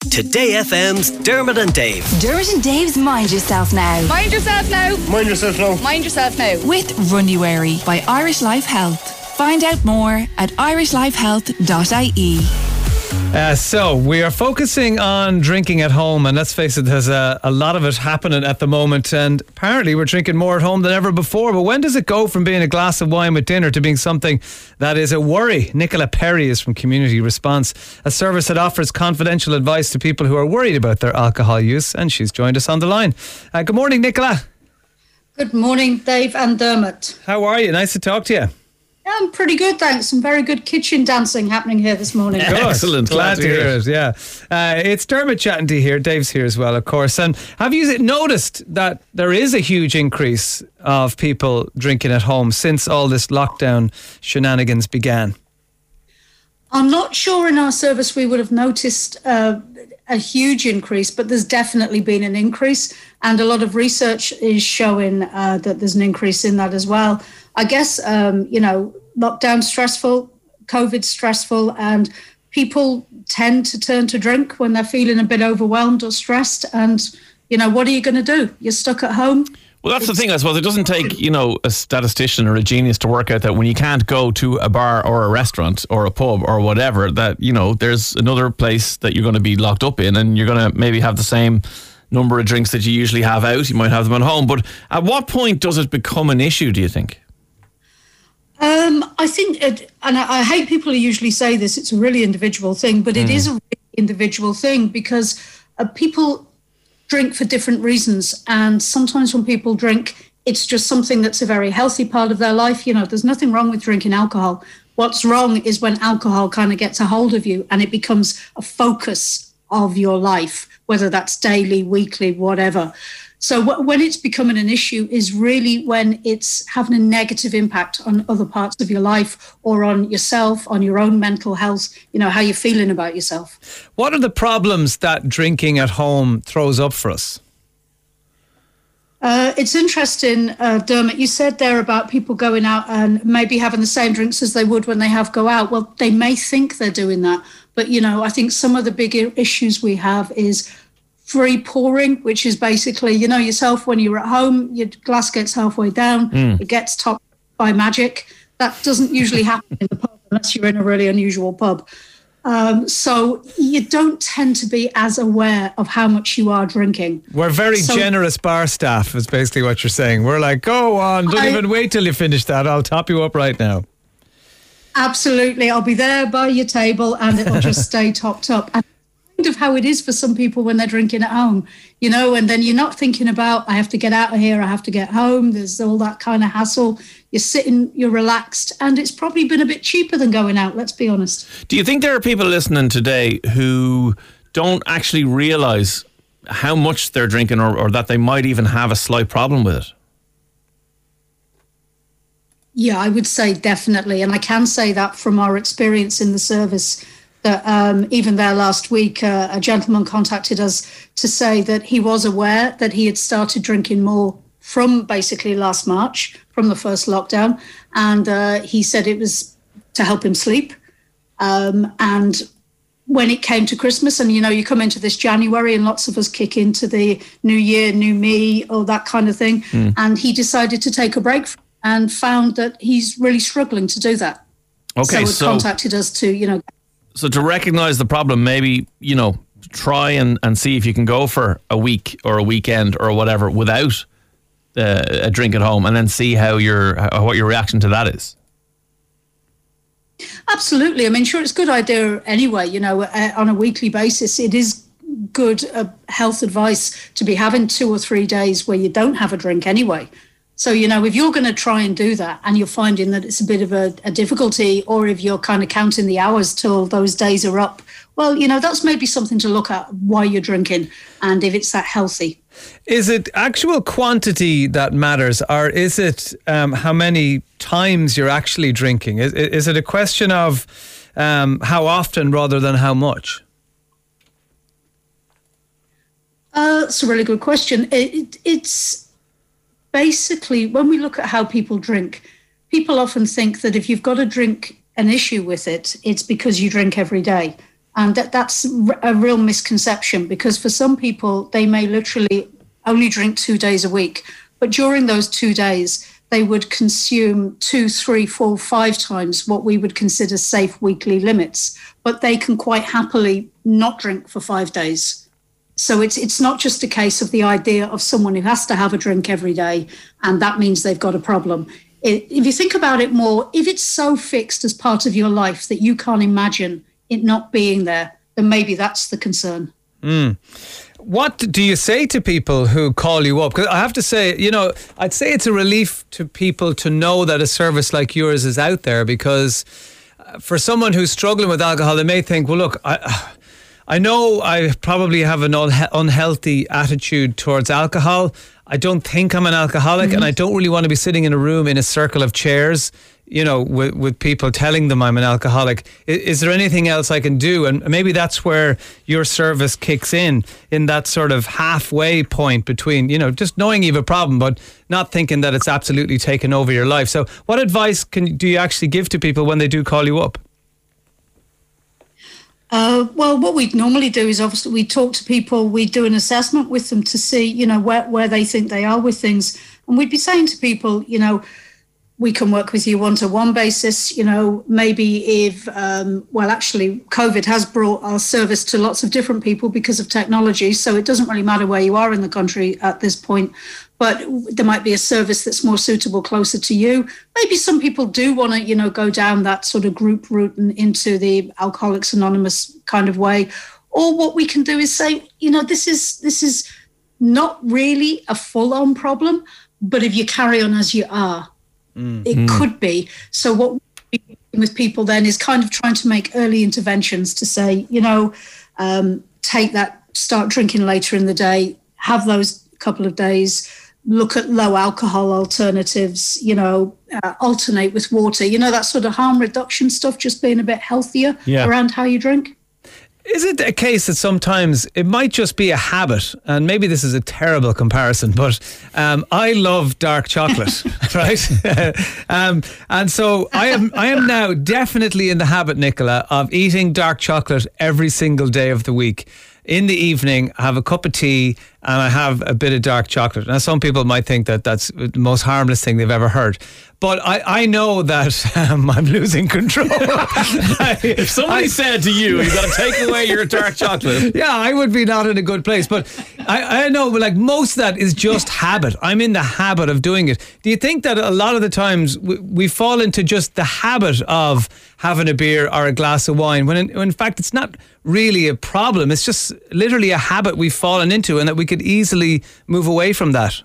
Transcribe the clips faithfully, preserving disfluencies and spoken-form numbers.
Today F M's Dermot and Dave. Dermot and Dave's Mind Yourself Now. Mind yourself now. Mind yourself now. Mind yourself now. With Runuary by Irish Life Health. Find out more at irish life health dot I E. Uh, so we are focusing on drinking at home, and let's face it, there's a, a lot of it happening at the moment, and apparently we're drinking more at home than ever before. But when does it go from being a glass of wine with dinner to being something that is a worry? Nicola Perry is from Community Response, a service that offers confidential advice to people who are worried about their alcohol use, and she's joined us on the line. Uh, good morning, Nicola. Good morning, Dave and Dermot. How are you? Nice to talk to you. I'm pretty good, thanks. Some very good kitchen dancing happening here this morning. Excellent. Glad, Glad to hear it, yeah. Uh, it's Dermot chatting to you here. Dave's here as well, of course. And have you noticed that there is a huge increase of people drinking at home since all this lockdown shenanigans began? I'm not sure in our service we would have noticed uh, a huge increase, but there's definitely been an increase. And a lot of research is showing uh, that there's an increase in that as well. I guess, um, you know, lockdown stressful, COVID stressful, and people tend to turn to drink when they're feeling a bit overwhelmed or stressed. And, you know, what are you going to do? You're stuck at home. Well, that's the thing, I suppose. It doesn't take, you know, a statistician or a genius to work out that when you can't go to a bar or a restaurant or a pub or whatever, that, you know, there's another place that you're going to be locked up in, and you're going to maybe have the same number of drinks that you usually have out. You might have them at home. But at what point does it become an issue, do you think? Um, I think, it, and I, I hate people who usually say this, it's a really individual thing, but it mm. is a really individual thing because uh, people drink for different reasons. And sometimes when people drink, it's just something that's a very healthy part of their life. You know, there's nothing wrong with drinking alcohol. What's wrong is when alcohol kind of gets a hold of you and it becomes a focus of your life, whether that's daily, weekly, whatever. So w- when it's becoming an issue is really when it's having a negative impact on other parts of your life or on yourself, on your own mental health, you know, how you're feeling about yourself. What are the problems that drinking at home throws up for us? Uh, it's interesting, uh, Dermot, you said there about people going out and maybe having the same drinks as they would when they have go out. Well, they may think they're doing that. But, you know, I think some of the bigger issues we have is free pouring, which is basically, you know, yourself when you're at home, your glass gets halfway down, mm. it gets topped by magic. That doesn't usually happen in the pub unless you're in a really unusual pub. Um, so you don't tend to be as aware of how much you are drinking. We're very so, generous bar staff is basically what you're saying. We're like, go on, don't I, even wait till you finish that. I'll top you up right now. Absolutely. I'll be there by your table and it'll just stay topped up. And kind of how it is for some people when they're drinking at home, you know, and then you're not thinking about, I have to get out of here, I have to get home. There's all that kind of hassle. You're sitting, you're relaxed, and it's probably been a bit cheaper than going out, let's be honest. Do you think there are people listening today who don't actually realise how much they're drinking or, or that they might even have a slight problem with it? Yeah, I would say definitely. And I can say that from our experience in the service that um, even there last week, uh, a gentleman contacted us to say that he was aware that he had started drinking more from basically last March, from the first lockdown. And uh, he said it was to help him sleep. Um, and when it came to Christmas and, you know, you come into this January and lots of us kick into the new year, new me, or that kind of thing. Mm. And he decided to take a break from and found that he's really struggling to do that. Okay, so, so it contacted us to, you know. So to recognise the problem, maybe, you know, try and, and see if you can go for a week or a weekend or whatever without uh, a drink at home, and then see how your how, what your reaction to that is. Absolutely. I mean, sure, it's a good idea anyway, you know, uh, on a weekly basis. It is good uh, health advice to be having two or three days where you don't have a drink anyway. So, you know, if you're going to try and do that and you're finding that it's a bit of a, a difficulty, or if you're kind of counting the hours till those days are up, well, you know, that's maybe something to look at why you're drinking and if it's that healthy. Is it actual quantity that matters, or is it um, how many times you're actually drinking? Is, is it a question of um, how often rather than how much? Uh, that's a really good question. It, it, it's... Basically, when we look at how people drink, people often think that if you've got a drink, an issue with it, it's because you drink every day. And that, that's a real misconception, because for some people, they may literally only drink two days a week. But during those two days, they would consume two, three, four, five times what we would consider safe weekly limits. But they can quite happily not drink for five days. So it's it's not just a case of the idea of someone who has to have a drink every day, and that means they've got a problem. It, if you think about it more, if it's so fixed as part of your life that you can't imagine it not being there, then maybe that's the concern. Mm. What do you say to people who call you up? Because I have to say, you know, I'd say it's a relief to people to know that a service like yours is out there, because for someone who's struggling with alcohol, they may think, well, look, I, I know I probably have an unhealthy attitude towards alcohol. I don't think I'm an alcoholic, mm-hmm. and I don't really want to be sitting in a room in a circle of chairs, you know, with, with people telling them I'm an alcoholic. Is, is there anything else I can do? And maybe that's where your service kicks in, in that sort of halfway point between, you know, just knowing you have a problem, but not thinking that it's absolutely taken over your life. So what advice can do you actually give to people when they do call you up? Uh, well, what we normally do is obviously we talk to people, we do an assessment with them to see, you know, where, where they think they are with things. And we'd be saying to people, you know, we can work with you one-to-one basis, you know, maybe if, um, well, actually, COVID has brought our service to lots of different people because of technology. So it doesn't really matter where you are in the country at this point. But there might be a service that's more suitable closer to you. Maybe some people do want to, you know, go down that sort of group route and into the Alcoholics Anonymous kind of way. Or what we can do is say, you know, this is this is not really a full-on problem, but if you carry on as you are, mm. it mm. could be. So what we're doing with people then is kind of trying to make early interventions to say, you know, um, take that, start drinking later in the day, have those couple of days, look at low alcohol alternatives, you know, uh, alternate with water, you know, that sort of harm reduction stuff, just being a bit healthier yeah. around how you drink. Is it a case that sometimes it might just be a habit? And maybe this is a terrible comparison, but um, I love dark chocolate, right? um, and so I am I am now definitely in the habit, Nicola, of eating dark chocolate every single day of the week. In the evening, I have a cup of tea and I have a bit of dark chocolate. Now, some people might think that that's the most harmless thing they've ever heard. But I, I know that um, I'm losing control. I, if somebody I, said to you, you've got to take away your dark chocolate. Yeah, I would be not in a good place. But I, I know, but like most of that is just habit. I'm in the habit of doing it. Do you think that a lot of the times we, we fall into just the habit of having a beer or a glass of wine, when in, when in fact it's not really a problem? It's just literally a habit we've fallen into, and that we could easily move away from that.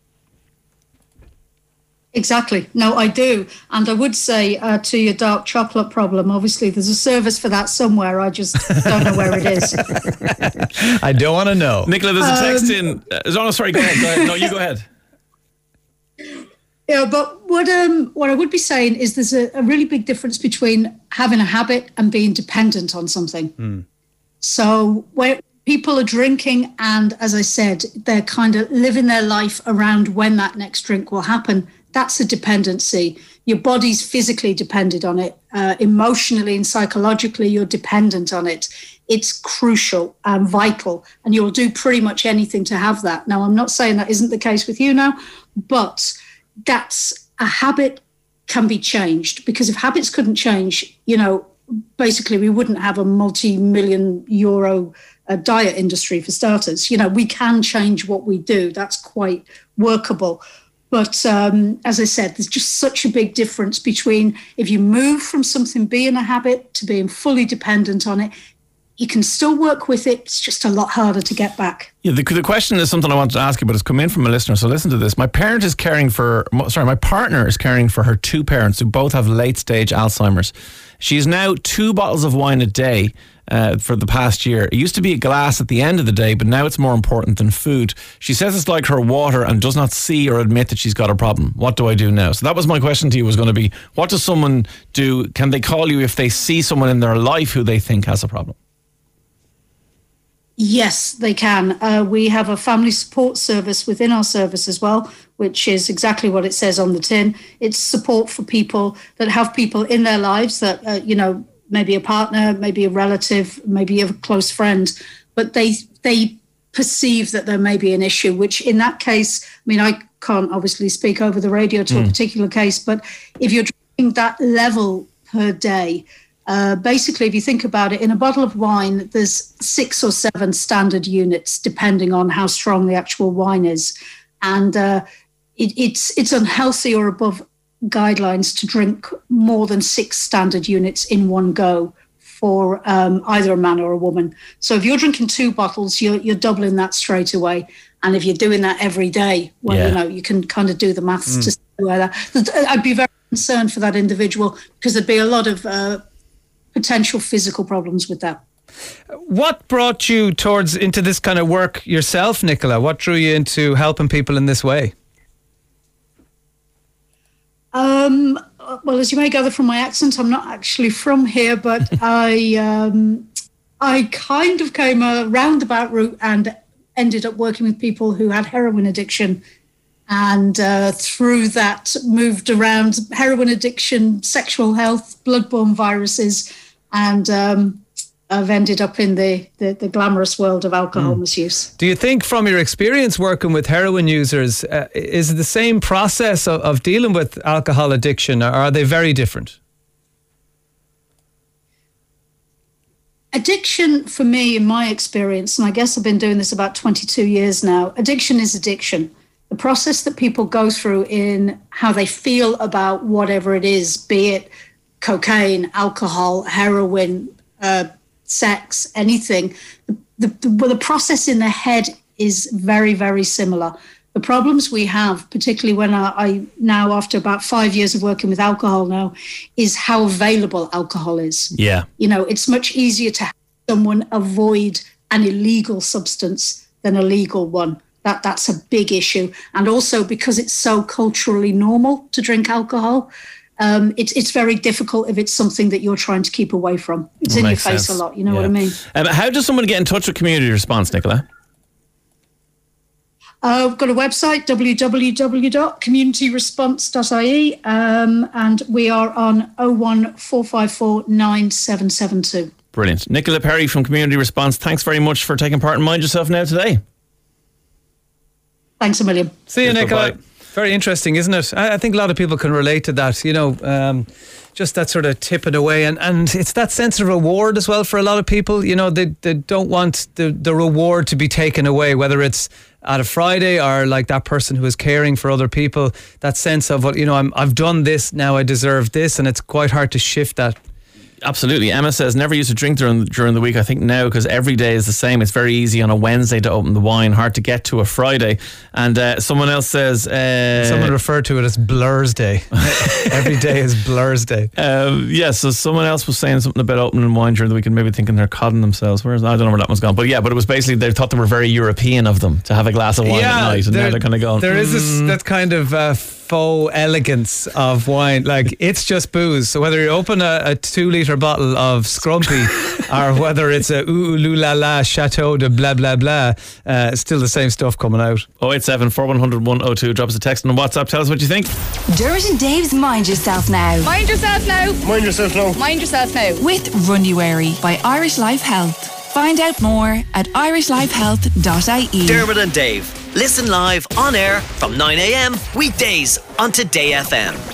Exactly. No, I do. And I would say uh, to your dark chocolate problem, obviously there's a service for that somewhere. I just don't know where it is. I don't want to know. Nicola, there's a text um, in. Uh, oh, sorry, go ahead, go ahead. No, you go ahead. Yeah, but what um what I would be saying is there's a, a really big difference between having a habit and being dependent on something. Mm. So where people are drinking and, as I said, they're kind of living their life around when that next drink will happen, that's a dependency. Your body's physically dependent on it. Uh, emotionally and psychologically, you're dependent on it. It's crucial and vital, and you'll do pretty much anything to have that. Now, I'm not saying that isn't the case with you now, but that's a habit can be changed, because if habits couldn't change, you know, basically we wouldn't have a multi-million euro uh, diet industry for starters. You know, we can change what we do. That's quite workable. But um, as I said, there's just such a big difference between if you move from something being a habit to being fully dependent on it. You can still work with it. It's just a lot harder to get back. Yeah, the, the question is something I wanted to ask you, but it's come in from a listener. So listen to this. My parent is caring for, sorry, my partner is caring for her two parents who both have late stage Alzheimer's. She's now two bottles of wine a day uh, for the past year. It used to be a glass at the end of the day, but now it's more important than food. She says it's like her water and does not see or admit that she's got a problem. What do I do now? So that was my question to you, was going to be, what does someone do? Can they call you if they see someone in their life who they think has a problem? Yes, they can. Uh, we have a family support service within our service as well, which is exactly what it says on the tin. It's support for people that have people in their lives that, uh, you know, maybe a partner, maybe a relative, maybe a close friend, but they they perceive that there may be an issue, which in that case, I mean, I can't obviously speak over the radio to mm. a particular case, but if you're drinking that level per day, uh, basically, if you think about it, in a bottle of wine, there's six or seven standard units, depending on how strong the actual wine is. And uh, it, it's it's unhealthy or above guidelines to drink more than six standard units in one go for um, either a man or a woman. So if you're drinking two bottles, you're, you're doubling that straight away. And if you're doing that every day, well, yeah. you know, you can kind of do the maths mm. to see where that. I'd be very concerned for that individual because there'd be a lot of uh, potential physical problems with that. What brought you towards into this kind of work yourself, Nicola? What drew you into helping people in this way? Um, well, as you may gather from my accent, I'm not actually from here, but I um, I kind of came a roundabout route and ended up working with people who had heroin addiction, and uh, through that moved around heroin addiction, sexual health, bloodborne viruses, and um, I've ended up in the, the, the glamorous world of alcohol mm. misuse. Do you think from your experience working with heroin users, uh, is it the same process of, of dealing with alcohol addiction, or are they very different? Addiction, for me, in my experience, and I guess I've been doing this about twenty-two years now, addiction is addiction. The process that people go through in how they feel about whatever it is, be it cocaine, alcohol, heroin, uh, sex, anything, the, the, the process in the head is very, very similar. The problems we have, particularly when I, I now, after about five years of working with alcohol now, is how available alcohol is. Yeah. You know, it's much easier to have someone avoid an illegal substance than a legal one. That That's a big issue. And also because it's so culturally normal to drink alcohol, Um, it's it's very difficult if it's something that you're trying to keep away from. It's in your face a lot, you know yeah. what I mean? Um, how does someone get in touch with Community Response, Nicola? Uh, we've got a website, w w w dot community response dot i e, um, and we are on oh one four five four nine seven seven two. Brilliant. Nicola Perry from Community Response, thanks very much for taking part in Mind Yourself Now today. Thanks a million. See you, Cheers, Nicola. bye-bye. Very interesting, isn't it? I, I think a lot of people can relate to that, you know, um, just that sort of tipping away. And, and it's that sense of reward as well for a lot of people. You know, they, they don't want the, the reward to be taken away, whether it's at a Friday or like that person who is caring for other people. That sense of, well, you know, I'm, I've done this, now I deserve this. And it's quite hard to shift that. Absolutely. Emma says, never used to drink during, during the week. I think now, because every day is the same, it's very easy on a Wednesday to open the wine, hard to get to a Friday. And uh, someone else says... Uh, someone referred to it as Blur's Day. Every day is Blur's Day. Um, yeah, so someone else was saying something about opening wine during the week and maybe thinking they're codding themselves. Where's, I don't know where that one's gone. But yeah, but it was basically, they thought they were very European of them to have a glass of wine yeah, at night. And there, now they're kind of going... There is this, mm. that kind of... Uh, faux elegance of wine. Like, it's just booze. So whether you open a, a two litre bottle of Scrumpy or whether it's a ooh loo la la Chateau de blah blah blah, uh, it's still the same stuff coming out. oh eight seven, four one zero zero, one oh two. Drop us a text on WhatsApp. Tell us what you think. Dermot and Dave's Mind Yourself Now. Mind yourself now. Mind yourself now. Mind yourself now. With Runuary by Irish Life Health. Find out more at irish life health dot i e. Dermot and Dave. Listen live on air from nine a.m. weekdays on Today F M.